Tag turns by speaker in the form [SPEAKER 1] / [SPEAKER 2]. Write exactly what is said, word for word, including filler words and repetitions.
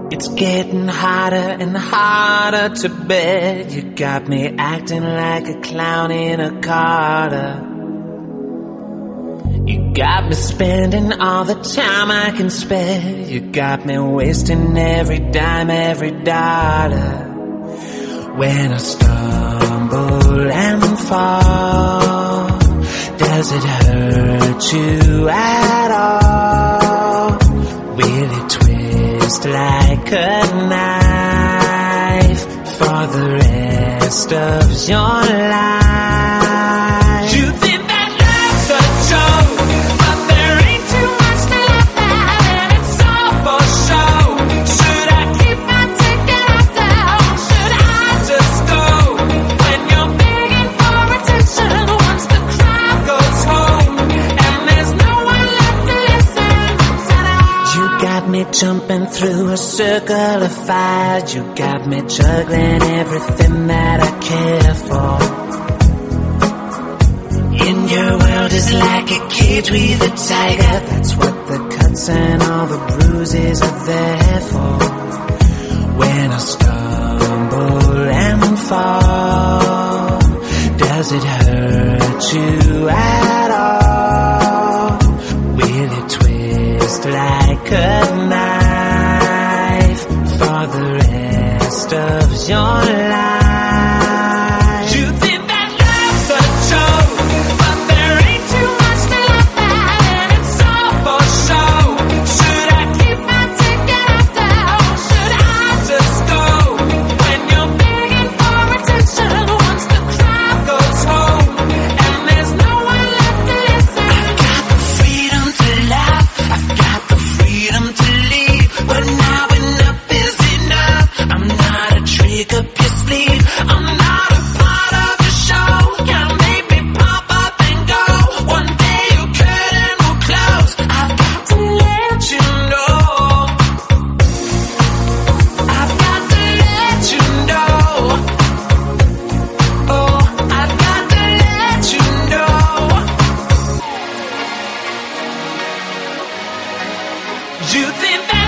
[SPEAKER 1] It's getting harder and harder to bear. You got me acting like a clown in a Carter. You got me spending all the time I can spare. You got me wasting every dime, every dollar. When I stumble and fall, does it hurt you at all? Will it twist like a knife for the rest of your life? You think that life's a joke, but there ain't too much to laugh at, and it's all for show. Should I keep my ticket out there, or should I just go? When you're begging for attention, once the crowd goes home, and there's no one left to listen, you got me jumping through a circle of fire. You got me juggling everything that I care for. In your world is like a cage with a tiger. That's what the cuts and all the bruises are there for. When I stumble and fall, does it hurt you at all? Will it twist like a knife for the rest of your life? You think that life's a joke, but there ain't too much to laugh at, and it's all for show. Should I keep my ticket out there, or should I just go? When you're begging for attention, once the crowd goes home, and there's no one left to listen. I've got the freedom to laugh, I've got the freedom to leave, but now enough is enough. I'm not a trick up your sleeve, I'm not a part of the show. Can't make me pop up and go. One day your curtain will close. I've got to let you know, I've got to let you know, oh, I've got to let you know. You think that